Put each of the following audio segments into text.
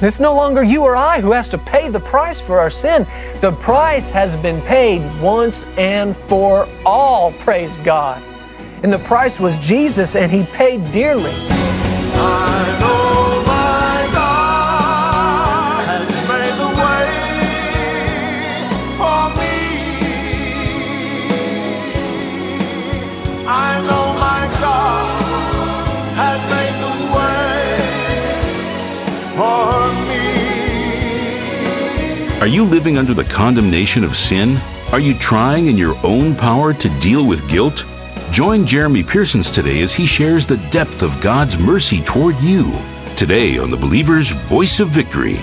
It's no longer you or I who has to pay the price for our sin. The price has been paid once and for all, praise God. And the price was Jesus, and He paid dearly. I know my God has made the way for me. I know my God has made the way for me. Are you living under the condemnation of sin? Are you trying in your own power to deal with guilt? Join Jeremy Pearsons today as he shares the depth of God's mercy toward you. Today on the Believer's Voice of Victory.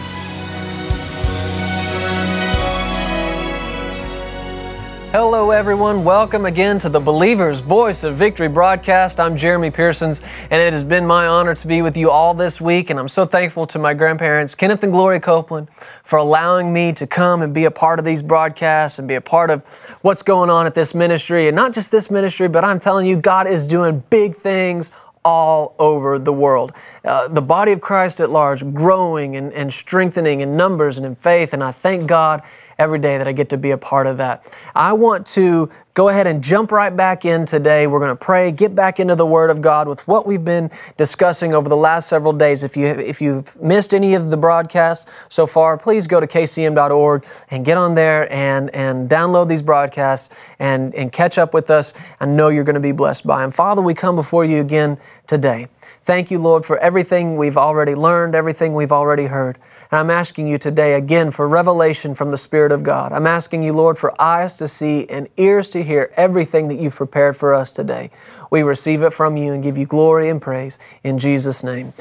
Hello everyone, welcome again to the Believer's Voice of Victory broadcast. I'm Jeremy Pearsons, and it has been my honor to be with you all this week, and I'm so thankful to my grandparents, Kenneth and Gloria Copeland, for allowing me to come and be a part of these broadcasts and be a part of what's going on at this ministry. And not just this ministry, but I'm telling you, God is doing big things all over the world. The body of Christ at large growing and strengthening in numbers and in faith, and I thank God every day that I get to be a part of that. I want to go ahead and jump right back in today. We're going to pray, get back into the Word of God with what we've been discussing over the last several days. If you've missed any of the broadcasts so far, please go to kcm.org and get on there and download these broadcasts and catch up with us. I know you're going to be blessed by them. Father, we come before you again today. Thank you, Lord, for everything we've already learned, everything we've already heard. And I'm asking you today again for revelation from the Spirit of God. I'm asking you, Lord, for eyes to see and ears to hear everything that you've prepared for us today. We receive it from you and give you glory and praise in Jesus' name.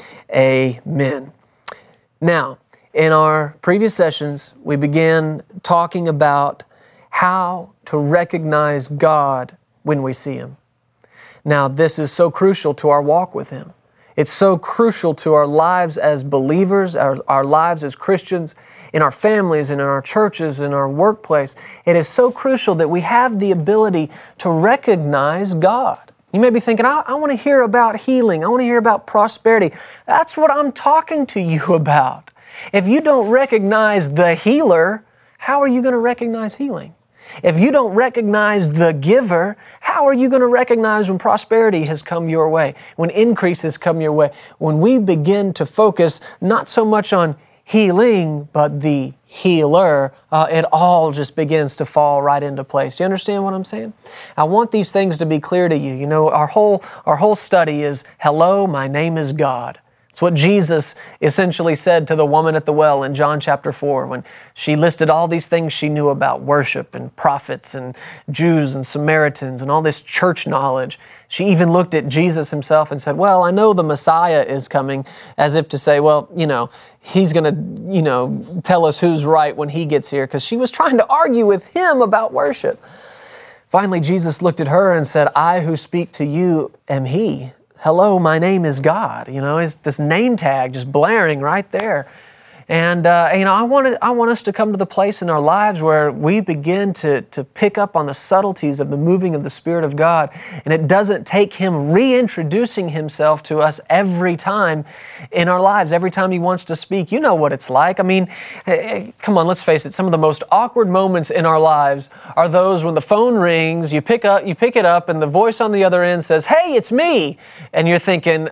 Amen. Now, in our previous sessions, we began talking about how to recognize God when we see Him. Now, this is so crucial to our walk with Him. It's so crucial to our lives as believers, our lives as Christians, in our families, and in our churches, in our workplace. It is so crucial that we have the ability to recognize God. You may be thinking, I want to hear about healing. I want to hear about prosperity. That's what I'm talking to you about. If you don't recognize the healer, how are you going to recognize healing? If you don't recognize the giver, how are you going to recognize when prosperity has come your way, when increase has come your way? When we begin to focus not so much on healing, but the healer, it all just begins to fall right into place. Do you understand what I'm saying? I want these things to be clear to you. You know, our whole study is, hello, my name is God. It's what Jesus essentially said to the woman at the well in John chapter 4 when she listed all these things she knew about worship and prophets and Jews and Samaritans and all this church knowledge. She even looked at Jesus Himself and said, well, I know the Messiah is coming, as if to say, well, He's going to, tell us who's right when He gets here, because she was trying to argue with Him about worship. Finally, Jesus looked at her and said, I who speak to you am He. Hello, my name is God. It's this name tag just blaring right there. And, I want us to come to the place in our lives where we begin to pick up on the subtleties of the moving of the Spirit of God. And it doesn't take Him reintroducing Himself to us every time in our lives, every time He wants to speak. You know what it's like. I mean, come on, let's face it. Some of the most awkward moments in our lives are those when the phone rings, you pick it up, and the voice on the other end says, hey, it's me. And you're thinking,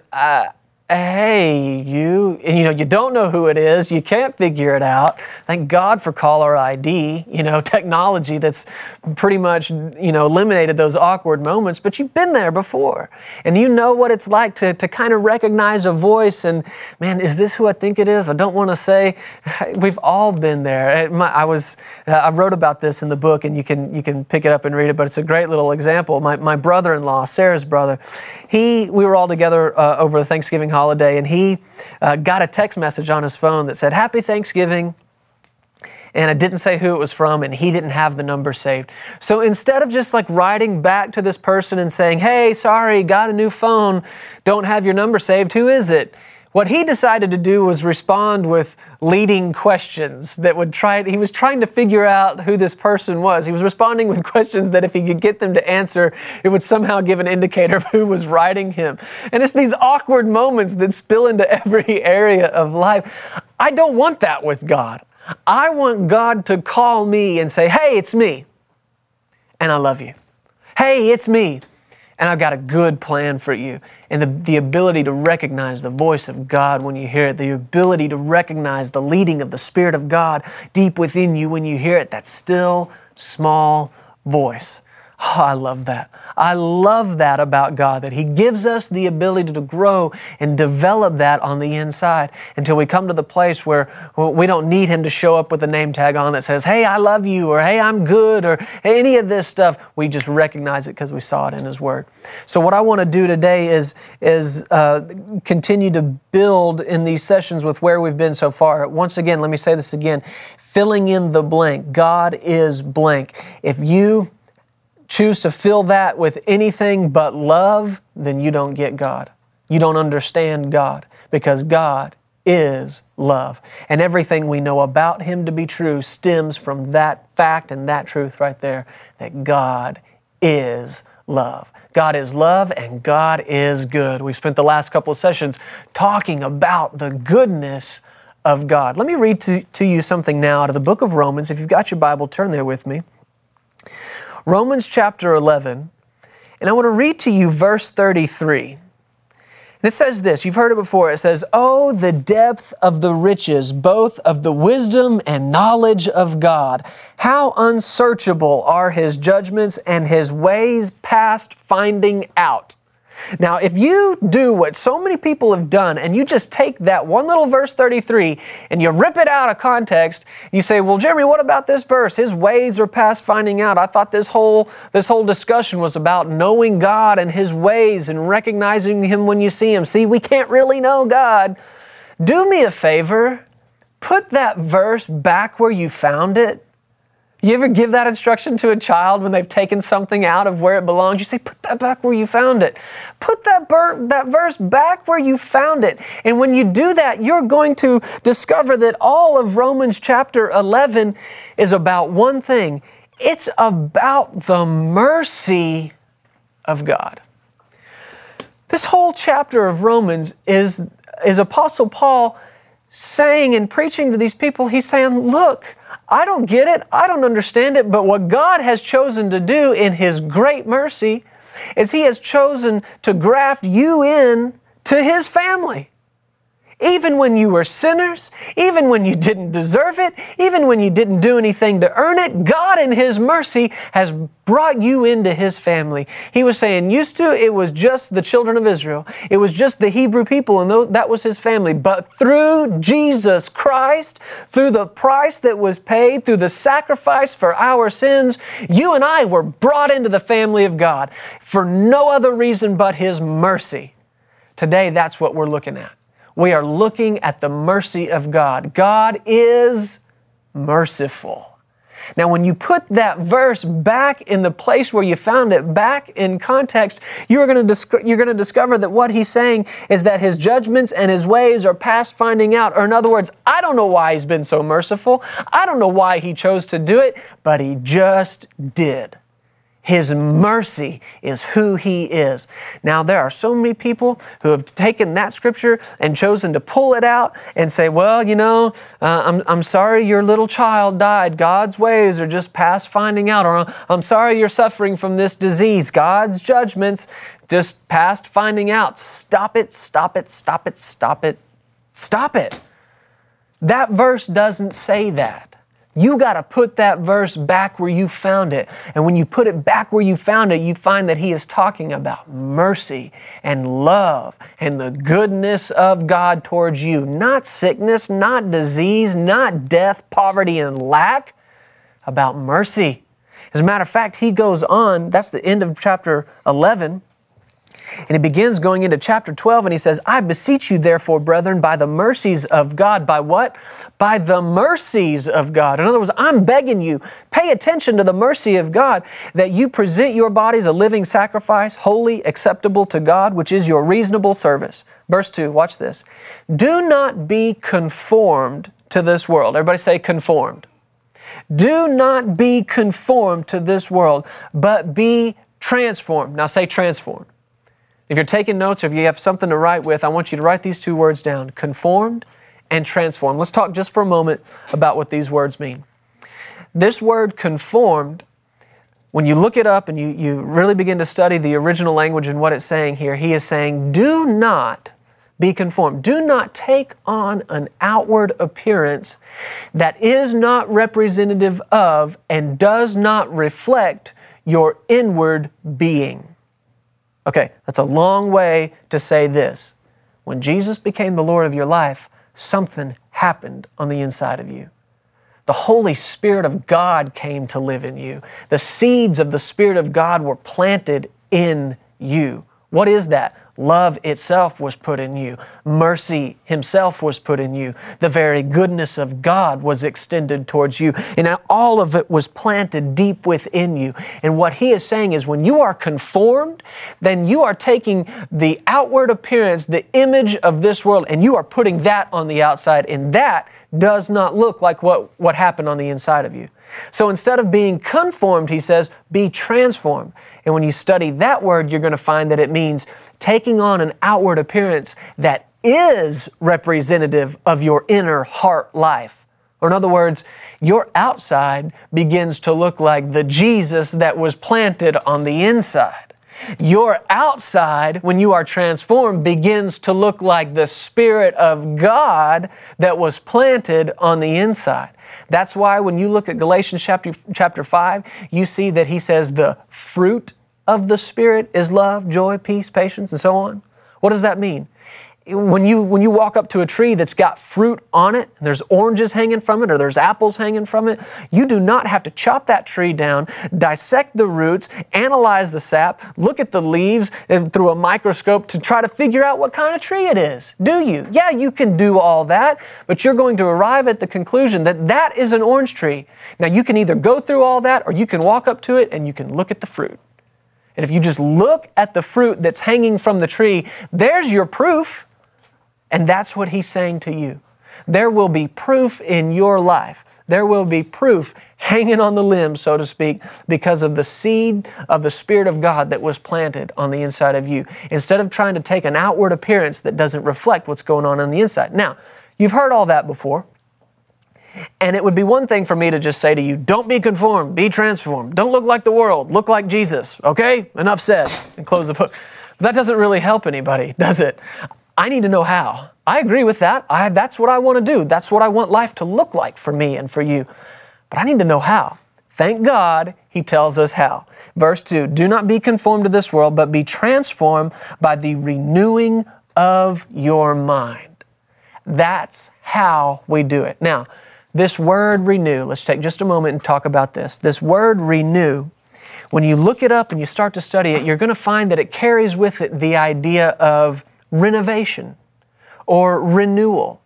hey, you, and you don't know who it is. You can't figure it out. Thank God for caller ID, technology that's pretty much, eliminated those awkward moments. But you've been there before. And you know what it's like to kind of recognize a voice and, man, is this who I think it is? I don't want to say. We've all been there. I wrote about this in the book, and you can pick it up and read it, but it's a great little example. My brother-in-law, Sarah's brother, we were all together over the Thanksgiving holiday, and he got a text message on his phone that said, Happy Thanksgiving, and it didn't say who it was from, and he didn't have the number saved. So instead of just writing back to this person and saying, hey, sorry, got a new phone, don't have your number saved, who is it? What he decided to do was respond with leading questions that he was trying to figure out who this person was. He was responding with questions that if he could get them to answer, it would somehow give an indicator of who was writing him. And it's these awkward moments that spill into every area of life. I don't want that with God. I want God to call me and say, hey, it's me, and I love you. Hey, it's me, and I've got a good plan for you. And the ability to recognize the voice of God when you hear it, the ability to recognize the leading of the Spirit of God deep within you when you hear it, that still, small voice. Oh, I love that. I love that about God, that He gives us the ability to grow and develop that on the inside until we come to the place where we don't need Him to show up with a name tag on that says, hey, I love you, or hey, I'm good, or any of this stuff. We just recognize it because we saw it in His Word. So what I want to do today is continue to build in these sessions with where we've been so far. Once again, let me say this again, filling in the blank. God is blank. If you choose to fill that with anything but love, then you don't get God. You don't understand God, because God is love. And everything we know about Him to be true stems from that fact and that truth right there, that God is love. God is love and God is good. We've spent the last couple of sessions talking about the goodness of God. Let me read to you something now out of the book of Romans. If you've got your Bible, turn there with me. Romans chapter 11, and I want to read to you verse 33. And it says this, you've heard it before, it says, "Oh, the depth of the riches, both of the wisdom and knowledge of God. How unsearchable are His judgments and His ways past finding out." Now, if you do what so many people have done and you just take that one little verse 33 and you rip it out of context, you say, well, Jeremy, what about this verse? His ways are past finding out. I thought this whole discussion was about knowing God and His ways and recognizing Him when you see Him. See, we can't really know God. Do me a favor. Put that verse back where you found it. You ever give that instruction to a child when they've taken something out of where it belongs? You say, put that back where you found it. Put that verse back where you found it. And when you do that, you're going to discover that all of Romans chapter 11 is about one thing. It's about the mercy of God. This whole chapter of Romans is Apostle Paul saying and preaching to these people. He's saying, look, I don't get it. I don't understand it. But what God has chosen to do in His great mercy is He has chosen to graft you in to His family. Even when you were sinners, even when you didn't deserve it, even when you didn't do anything to earn it, God in His mercy has brought you into His family. He was saying, used to, it was just the children of Israel. It was just the Hebrew people, and that was His family. But through Jesus Christ, through the price that was paid, through the sacrifice for our sins, you and I were brought into the family of God for no other reason but His mercy. Today, that's what we're looking at. We are looking at the mercy of God. God is merciful. Now, when you put that verse back in the place where you found it, back in context, you're going to discover that what He's saying is that His judgments and His ways are past finding out. Or in other words, I don't know why He's been so merciful. I don't know why He chose to do it, but He just did. His mercy is who He is. Now, there are so many people who have taken that scripture and chosen to pull it out and say, well, you know, I'm sorry your little child died. God's ways are just past finding out. Or I'm sorry you're suffering from this disease. God's judgments just past finding out. Stop it, stop it, stop it, stop it, stop it. That verse doesn't say that. You got to put that verse back where you found it. And when you put it back where you found it, you find that He is talking about mercy and love and the goodness of God towards you. Not sickness, not disease, not death, poverty, and lack. About mercy. As a matter of fact, he goes on, that's the end of chapter 11. And he begins going into chapter 12 and he says, I beseech you therefore, brethren, by the mercies of God. By what? By the mercies of God. In other words, I'm begging you, pay attention to the mercy of God, that you present your bodies a living sacrifice, holy, acceptable to God, which is your reasonable service. Verse 2, watch this. Do not be conformed to this world. Everybody say conformed. Do not be conformed to this world, but be transformed. Now say transformed. If you're taking notes or if you have something to write with, I want you to write these two words down, conformed and transformed. Let's talk just for a moment about what these words mean. This word conformed, when you look it up and you really begin to study the original language and what it's saying here, he is saying, do not be conformed. Do not take on an outward appearance that is not representative of and does not reflect your inward being. Okay, that's a long way to say this. When Jesus became the Lord of your life, something happened on the inside of you. The Holy Spirit of God came to live in you. The seeds of the Spirit of God were planted in you. What is that? Love itself was put in you. Mercy Himself was put in you. The very goodness of God was extended towards you. And now all of it was planted deep within you. And what He is saying is when you are conformed, then you are taking the outward appearance, the image of this world, and you are putting that on the outside. And that does not look like what happened on the inside of you. So instead of being conformed, he says, be transformed. And when you study that word, you're going to find that it means taking on an outward appearance that is representative of your inner heart life. Or in other words, your outside begins to look like the Jesus that was planted on the inside. Your outside, when you are transformed, begins to look like the Spirit of God that was planted on the inside. That's why when you look at Galatians chapter 5, you see that he says the fruit of the Spirit is love, joy, peace, patience, and so on. What does that mean? When you walk up to a tree that's got fruit on it, and there's oranges hanging from it, or there's apples hanging from it, you do not have to chop that tree down, dissect the roots, analyze the sap, look at the leaves through a microscope to try to figure out what kind of tree it is, do you? Yeah, you can do all that, but you're going to arrive at the conclusion that that is an orange tree. Now, you can either go through all that, or you can walk up to it and you can look at the fruit. And if you just look at the fruit that's hanging from the tree, there's your proof. And that's what he's saying to you. There will be proof in your life. There will be proof hanging on the limb, so to speak, because of the seed of the Spirit of God that was planted on the inside of you. Instead of trying to take an outward appearance that doesn't reflect what's going on the inside. Now, you've heard all that before. And it would be one thing for me to just say to you, don't be conformed, be transformed. Don't look like the world, look like Jesus. Okay? Enough said. And close the book. But that doesn't really help anybody, does it? I need to know how. I agree with that. That's what I want to do. That's what I want life to look like for me and for you. But I need to know how. Thank God he tells us how. Verse 2, do not be conformed to this world, but be transformed by the renewing of your mind. That's how we do it. Now, this word renew, let's take just a moment and talk about this. This word renew, when you look it up and you start to study it, you're going to find that it carries with it the idea of renovation or renewal.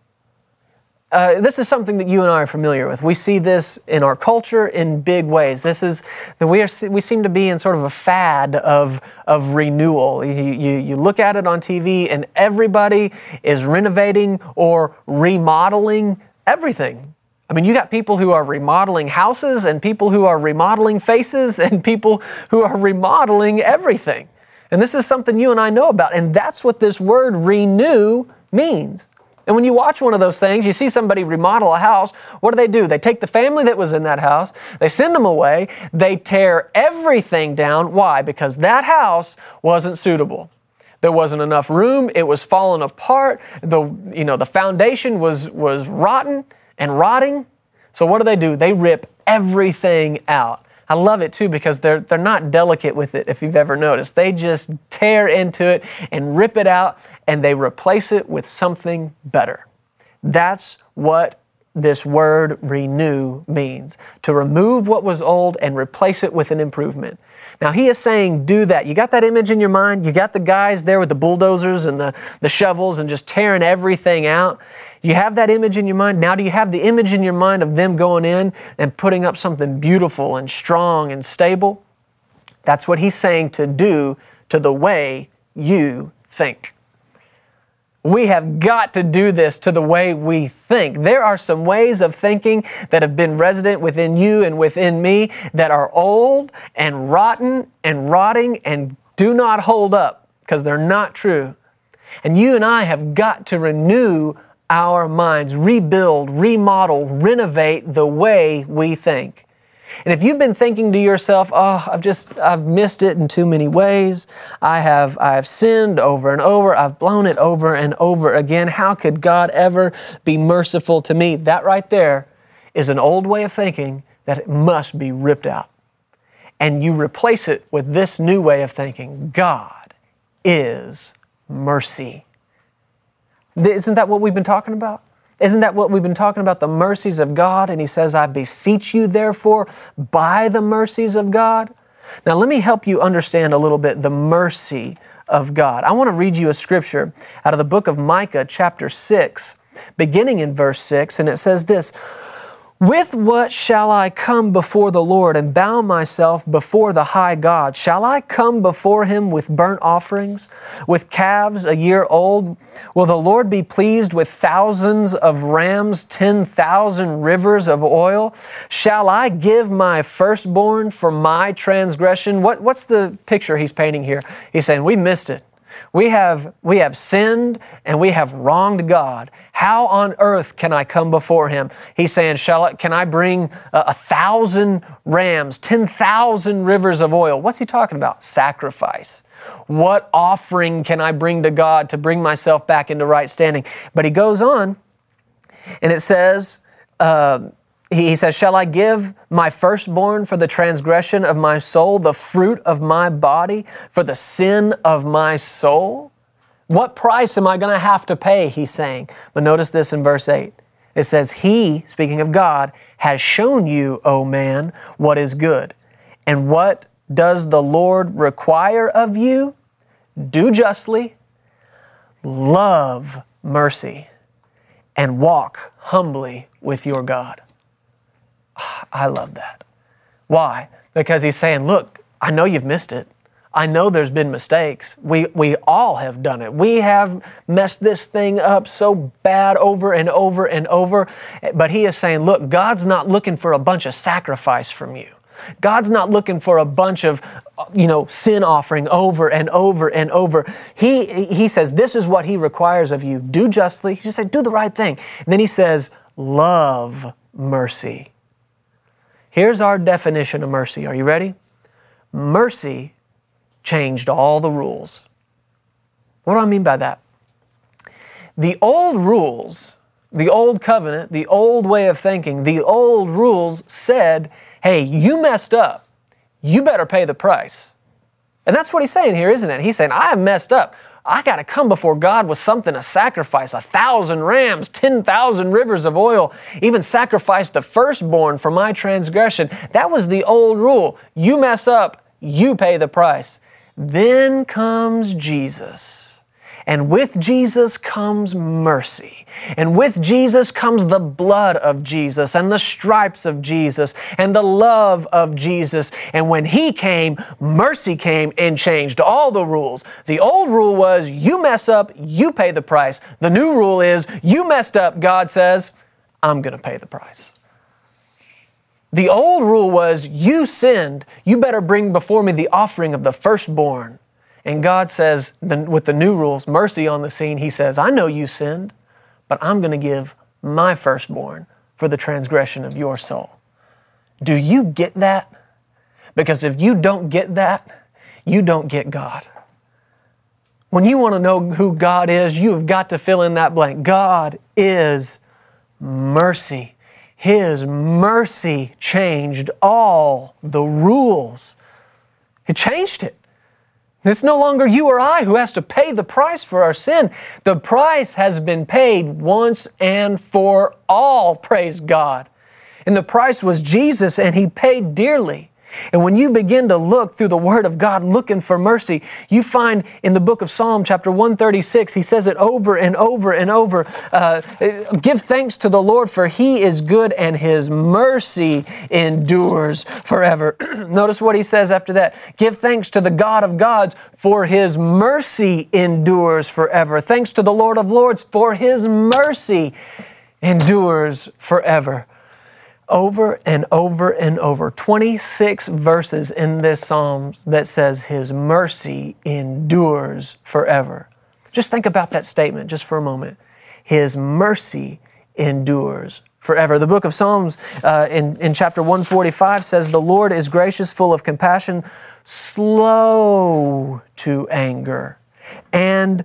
This is something that you and I are familiar with. We see this in our culture in big ways. We seem to be in sort of a fad of renewal. You look at it on TV and everybody is renovating or remodeling everything. I mean, you got people who are remodeling houses and people who are remodeling faces and people who are remodeling everything. And this is something you and I know about. And that's what this word renew means. And when you watch one of those things, you see somebody remodel a house, what do? They take the family that was in that house, they send them away, they tear everything down. Why? Because that house wasn't suitable. There wasn't enough room, it was falling apart, the foundation was rotten and rotting. So what do? They rip everything out. I love it too because they're not delicate with it, if you've ever noticed. They just tear into it and rip it out and they replace it with something better. That's what this word renew means. To remove what was old and replace it with an improvement. Now he is saying, do that. You got that image in your mind? You got the guys there with the bulldozers and the shovels and just tearing everything out? You have that image in your mind? Now do you have the image in your mind of them going in and putting up something beautiful and strong and stable? That's what he's saying to do to the way you think. We have got to do this to the way we think. There are some ways of thinking that have been resident within you and within me that are old and rotten and rotting and do not hold up because they're not true. And you and I have got to renew our minds, rebuild, remodel, renovate the way we think. And if you've been thinking to yourself, oh, I've missed it in too many ways. I have sinned over and over. I've blown it over and over again. How could God ever be merciful to me? That right there is an old way of thinking that it must be ripped out. And you replace it with this new way of thinking. God is mercy. Isn't that what we've been talking about? Isn't that what we've been talking about, the mercies of God? And he says, I beseech you, therefore, by the mercies of God. Now, let me help you understand a little bit the mercy of God. I want to read you a scripture out of the book of Micah, chapter 6, beginning in verse 6, and it says this, with what shall I come before the Lord and bow myself before the high God? Shall I come before Him with burnt offerings, with calves a year old? Will the Lord be pleased with thousands of rams, 10,000 rivers of oil? Shall I give my firstborn for my transgression? What's the picture he's painting here? He's saying, we missed it. We have sinned and we have wronged God. How on earth can I come before Him? He's saying, can I bring 1,000 rams, 10,000 rivers of oil? What's he talking about? Sacrifice. What offering can I bring to God to bring myself back into right standing? But he goes on and it says, he says, shall I give my firstborn for the transgression of my soul, the fruit of my body for the sin of my soul? What price am I going to have to pay, he's saying. But notice this in verse 8. It says, He, speaking of God, has shown you, O man, what is good. And what does the Lord require of you? Do justly, love mercy, and walk humbly with your God. I love that. Why? Because he's saying, look, I know you've missed it. I know there's been mistakes. We all have done it. We have messed this thing up so bad over and over and over. But he is saying, look, God's not looking for a bunch of sacrifice from you. God's not looking for a bunch of, sin offering over and over and over. He says, this is what He requires of you. Do justly. He just said, do the right thing. And then he says, love mercy. Here's our definition of mercy. Are you ready? Mercy changed all the rules. What do I mean by that? The old rules, the old covenant, the old way of thinking, the old rules said, hey, you messed up. You better pay the price. And that's what he's saying here, isn't it? He's saying, I have messed up. I got to come before God with something to sacrifice, 1,000 rams, 10,000 rivers of oil, even sacrifice the firstborn for my transgression. That was the old rule. You mess up, you pay the price. Then comes Jesus. And with Jesus comes mercy. And with Jesus comes the blood of Jesus and the stripes of Jesus and the love of Jesus. And when He came, mercy came and changed all the rules. The old rule was, you mess up, you pay the price. The new rule is, you messed up, God says, I'm going to pay the price. The old rule was, you sinned, you better bring before me the offering of the firstborn. And God says, with the new rules, mercy on the scene, He says, I know you sinned, but I'm going to give my firstborn for the transgression of your soul. Do you get that? Because if you don't get that, you don't get God. When you want to know who God is, you have got to fill in that blank. God is mercy. His mercy changed all the rules. It changed it. It's no longer you or I who has to pay the price for our sin. The price has been paid once and for all, praise God. And the price was Jesus, and He paid dearly. And when you begin to look through the Word of God looking for mercy, you find in the book of Psalm chapter 136, he says it over and over and over, give thanks to the Lord, for He is good and His mercy endures forever. Notice what he says after that. Give thanks to the God of gods, for His mercy endures forever. Thanks to the Lord of lords, for His mercy endures forever. Over and over and over. 26 verses in this Psalm that says His mercy endures forever. Just think about that statement just for a moment. His mercy endures forever. The book of Psalms in chapter 145 says, the Lord is gracious, full of compassion, slow to anger, and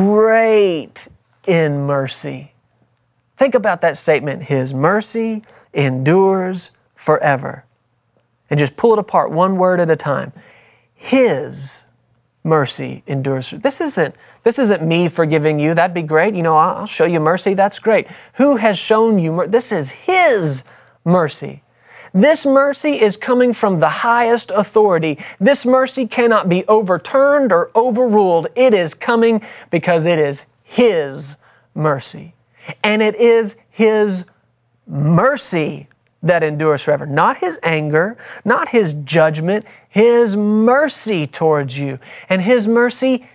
great in mercy. Think about that statement. His mercy endures forever. And just pull it apart one word at a time. His mercy endures. This isn't me forgiving you. That'd be great. I'll show you mercy. That's great. Who has shown you mercy? This is His mercy. This mercy is coming from the highest authority. This mercy cannot be overturned or overruled. It is coming because it is His mercy. And it is His mercy that endures forever. Not His anger, not His judgment, His mercy towards you. And His mercy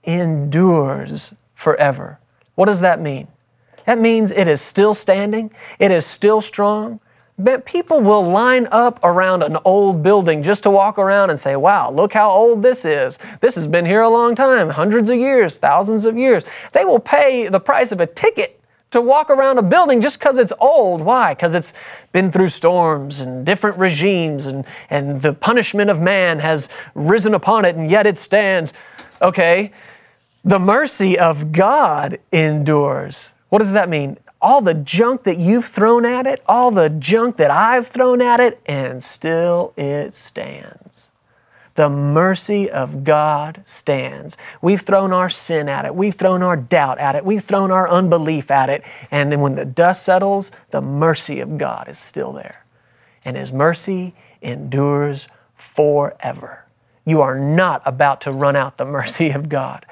endures forever. What does that mean? That means it is still standing, it is still strong. But people will line up around an old building just to walk around and say, wow, look how old this is. This has been here a long time, hundreds of years, thousands of years. They will pay the price of a ticket to walk around a building just because it's old. Why? Because it's been through storms and different regimes and the punishment of man has risen upon it, and yet it stands. Okay, the mercy of God endures. What does that mean? All the junk that you've thrown at it, all the junk that I've thrown at it, and still it stands. The mercy of God stands. We've thrown our sin at it. We've thrown our doubt at it. We've thrown our unbelief at it. And then when the dust settles, the mercy of God is still there. And His mercy endures forever. You are not about to run out the mercy of God.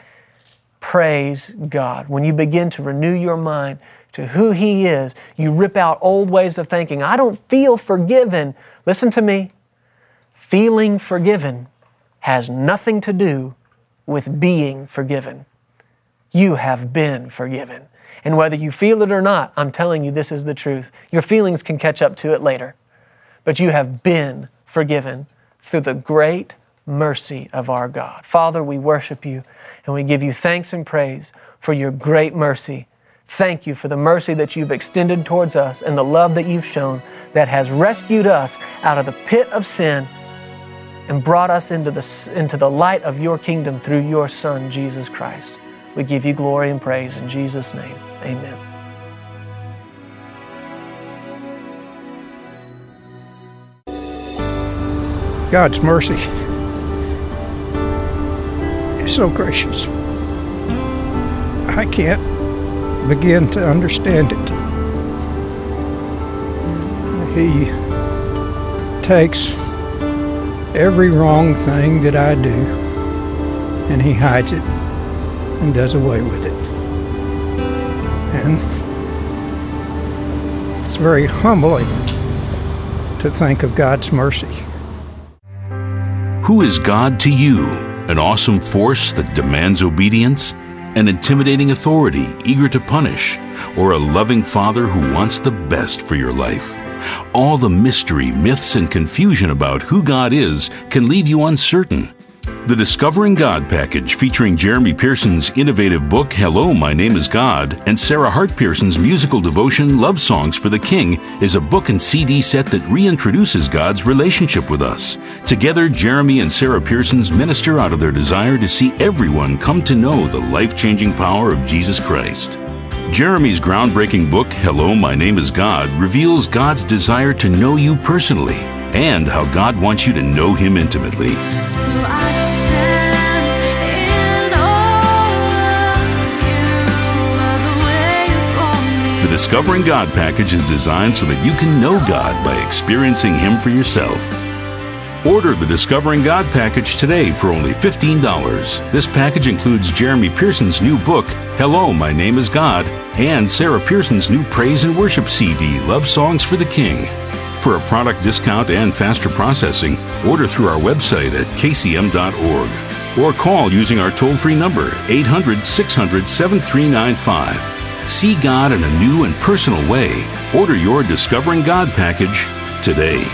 Praise God. When you begin to renew your mind to who He is, you rip out old ways of thinking. I don't feel forgiven. Listen to me. Feeling forgiven has nothing to do with being forgiven. You have been forgiven. And whether you feel it or not, I'm telling you this is the truth. Your feelings can catch up to it later. But you have been forgiven through the great mercy of our God. Father, we worship You and we give You thanks and praise for Your great mercy. Thank You for the mercy that You've extended towards us and the love that You've shown that has rescued us out of the pit of sin and brought us into the light of Your kingdom through Your Son, Jesus Christ. We give You glory and praise in Jesus' name. Amen. God's mercy is so gracious. I can't begin to understand it. He takes every wrong thing that I do and He hides it and does away with it. And it's very humbling to think of God's mercy. Who is God to you? An awesome force that demands obedience? An intimidating authority eager to punish? Or a loving Father who wants the best for your life? All the mystery, myths, and confusion about who God is can leave you uncertain. The Discovering God package, featuring Jeremy Pearson's innovative book, Hello, My Name is God, and Sarah Hart Pearson's musical devotion, Love Songs for the King, is a book and CD set that reintroduces God's relationship with us. Together, Jeremy and Sarah Pearson's minister out of their desire to see everyone come to know the life-changing power of Jesus Christ. Jeremy's groundbreaking book, Hello, My Name is God, reveals God's desire to know you personally and how God wants you to know Him intimately. So I stand The Discovering God package is designed so that you can know God by experiencing Him for yourself. Order the Discovering God package today for only $15. This package includes Jeremy Pearson's new book, Hello, My Name is God, and Sarah Pearson's new praise and worship CD, Love Songs for the King. For a product discount and faster processing, order through our website at kcm.org or call using our toll-free number, 800-600-7395. See God in a new and personal way. Order your Discovering God package today.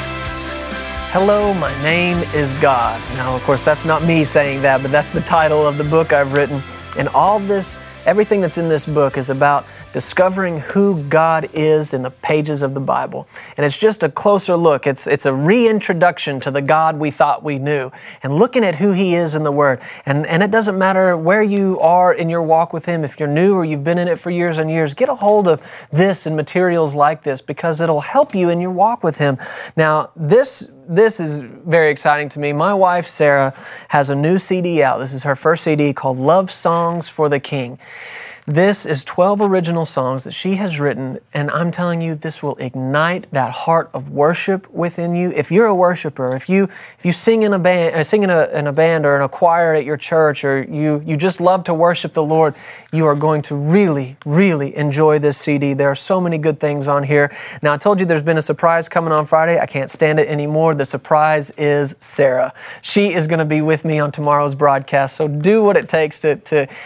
Hello, my name is God. Now, of course, that's not me saying that, but that's the title of the book I've written. And all this, everything that's in this book is about discovering who God is in the pages of the Bible. And it's just a closer look. It's a reintroduction to the God we thought we knew and looking at who He is in the Word. And it doesn't matter where you are in your walk with Him, if you're new or you've been in it for years and years, get a hold of this and materials like this because it'll help you in your walk with Him. Now, this is very exciting to me. My wife, Sarah, has a new CD out. This is her first CD called Love Songs for the King. This is 12 original songs that she has written, and I'm telling you, this will ignite that heart of worship within you. If you're a worshiper, if you sing in a band, in a band or in a choir at your church, or you just love to worship the Lord, you are going to really, really enjoy this CD. There are so many good things on here. Now, I told you there's been a surprise coming on Friday. I can't stand it anymore. The surprise is Sarah. She is going to be with me on tomorrow's broadcast, so do what it takes to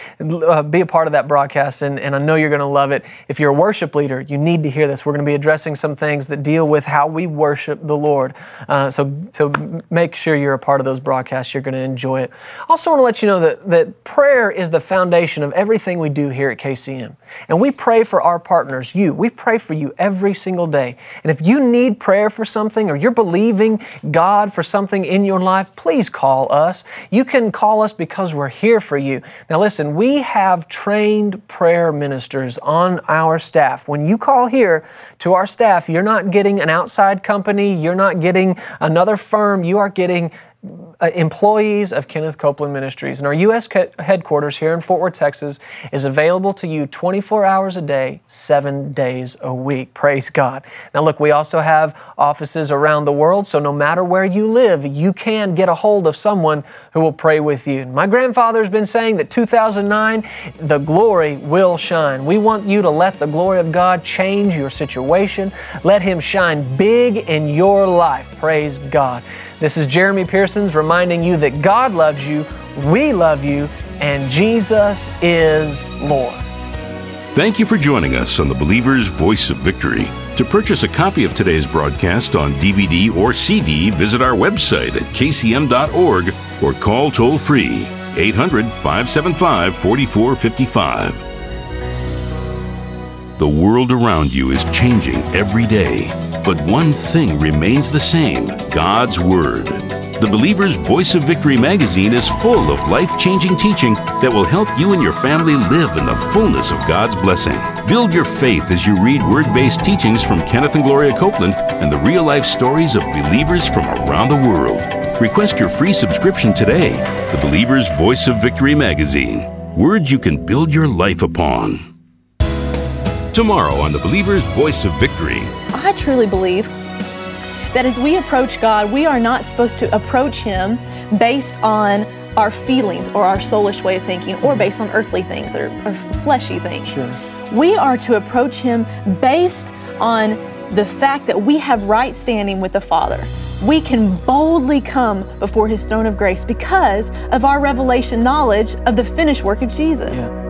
be a part of that broadcast. And I know you're going to love it. If you're a worship leader, you need to hear this. We're going to be addressing some things that deal with how we worship the Lord. So make sure you're a part of those broadcasts. You're going to enjoy it. I also want to let you know that prayer is the foundation of everything we do here at KCM. And we pray for our partners, you. We pray for you every single day. And if you need prayer for something or you're believing God for something in your life, please call us. You can call us because we're here for you. Now listen, we have trained prayer ministers on our staff. When you call here to our staff, you're not getting an outside company, you're not getting another firm, you are getting employees of Kenneth Copeland Ministries. And our U.S. headquarters here in Fort Worth, Texas is available to you 24 hours a day, 7 days a week. Praise God. Now look, we also have offices around the world, so no matter where you live, you can get a hold of someone who will pray with you. My grandfather's been saying that 2009, the glory will shine. We want you to let the glory of God change your situation. Let Him shine big in your life. Praise God. This is Jeremy Pearsons reminding you that God loves you, we love you, and Jesus is Lord. Thank you for joining us on the Believer's Voice of Victory. To purchase a copy of today's broadcast on DVD or CD, visit our website at kcm.org or call toll-free 800-575-4455. The world around you is changing every day, but one thing remains the same: God's Word. The Believer's Voice of Victory magazine is full of life-changing teaching that will help you and your family live in the fullness of God's blessing. Build your faith as you read word-based teachings from Kenneth and Gloria Copeland and the real-life stories of believers from around the world. Request your free subscription today. The Believer's Voice of Victory magazine. Words you can build your life upon. Tomorrow on The Believer's Voice of Victory. I truly believe that as we approach God, we are not supposed to approach Him based on our feelings or our soulish way of thinking or based on earthly things or fleshy things. Sure. We are to approach Him based on the fact that we have right standing with the Father. We can boldly come before His throne of grace because of our revelation knowledge of the finished work of Jesus. Yeah.